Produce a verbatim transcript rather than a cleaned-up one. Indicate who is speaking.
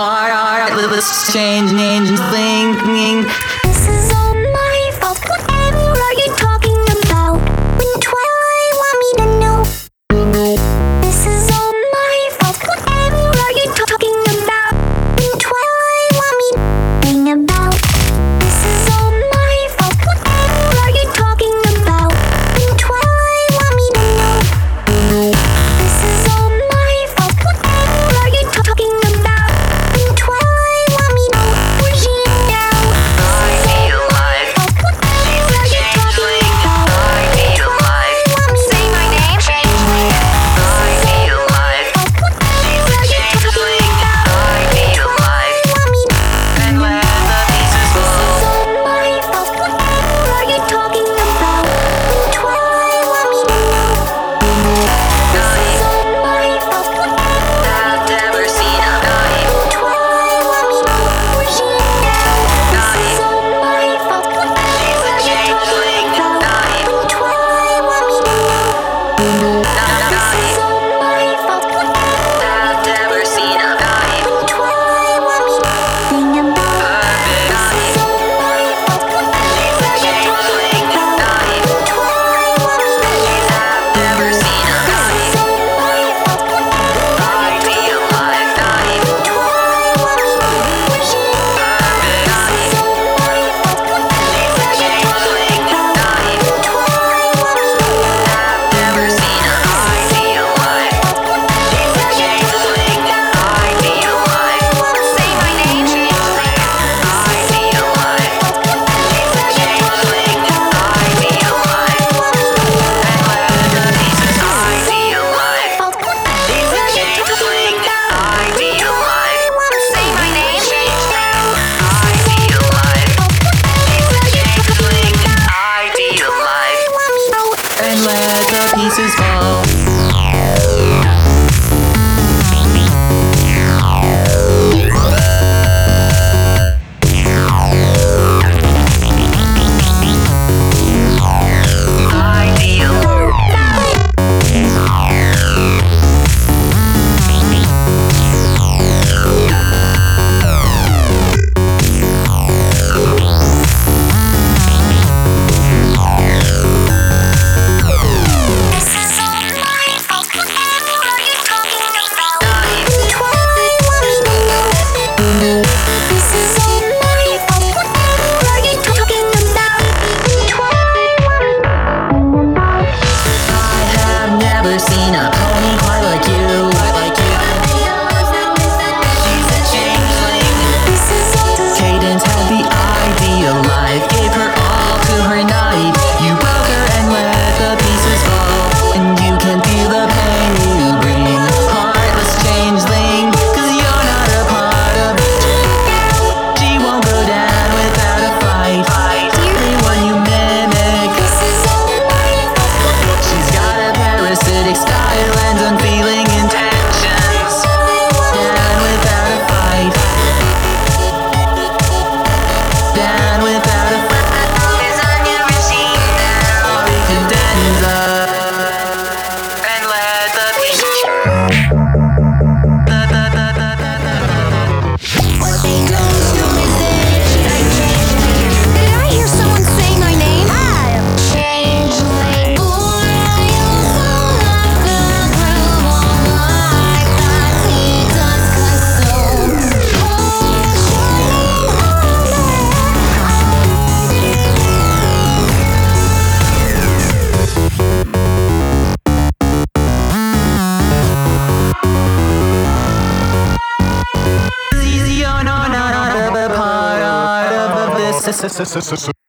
Speaker 1: heartless changing thinking.
Speaker 2: This is all my fault. Whatever are you talking about? When Twilight want me to know. This is all my fault. Whatever are you talking about? When Twilight want me to think about. This is all my fault. Whatever are you talking about? When Twilight want me to know. This is all my fault. Whatever are you talking about? When Twilight want me to know. Where's she now?
Speaker 1: I feel alive. She's a changeling. I feel alive.
Speaker 2: Say my name.
Speaker 1: I feel alive. She's a changeling. I feel alive. And let the pieces fall.
Speaker 2: My fault. Whatever are you talking about? When Twilight want me to know. This is all my fault. Whatever
Speaker 1: I've never seen a night.
Speaker 2: when Twilight want me to know. Where's she now? This is all my fault.
Speaker 1: She's a
Speaker 2: Whatever are you
Speaker 1: changeling.
Speaker 2: talking about? When Twilight want me to know. This is all my fault. Whatever
Speaker 1: I've never seen a night.
Speaker 2: when Twilight want me to think about. This is all my fault.
Speaker 1: She's a changeling.
Speaker 2: When Twilight want me to know.
Speaker 1: I've never seen a night.
Speaker 2: This is all my fault.
Speaker 1: I feel alive. Night.
Speaker 2: When Twilight want me to know. Where's she now? This is all my fault.
Speaker 1: She's a changeling. Night.
Speaker 2: When Twilight want me to know.
Speaker 1: I've never seen a I feel alive. She's a changeling. I feel alive.
Speaker 2: Say my name.
Speaker 1: I feel alive. She's a changeling. I feel alive. And let the pieces I feel alive. She's a changeling. I feel alive.
Speaker 2: Say my name.
Speaker 1: I feel alive. She's a changeling. I feel alive. And let the pieces fall. I feel
Speaker 2: This is all my fault. Whatever are you talking about? When Twilight want me to know. This is all my fault. Whatever are you talking about? When Twilight want me to think about.
Speaker 1: I have never seen a pony quite like you. Like you. She's a changeling.
Speaker 2: This is all
Speaker 1: Cadence had the ideal life, gave her all to her night. You broke her and let the pieces fall, and you can feel the pain you bring. Heartless changeling, 'cause you're not a part of it. She won't go down without a fight. The one you mimic.
Speaker 2: This is all my fault.
Speaker 1: She's got a parasitic style and unfeeling intentions. Down without a fight. Down without a fight. 'Cause I've never seen now. Cadenza. And let the pieces Da, da, da, da, da, da, da.
Speaker 2: What they don't know is that Did I hear someone say my name? I am changeling. Ooh, I am so like the groove on my body does consume. Oh, shining
Speaker 1: You're not a part of this.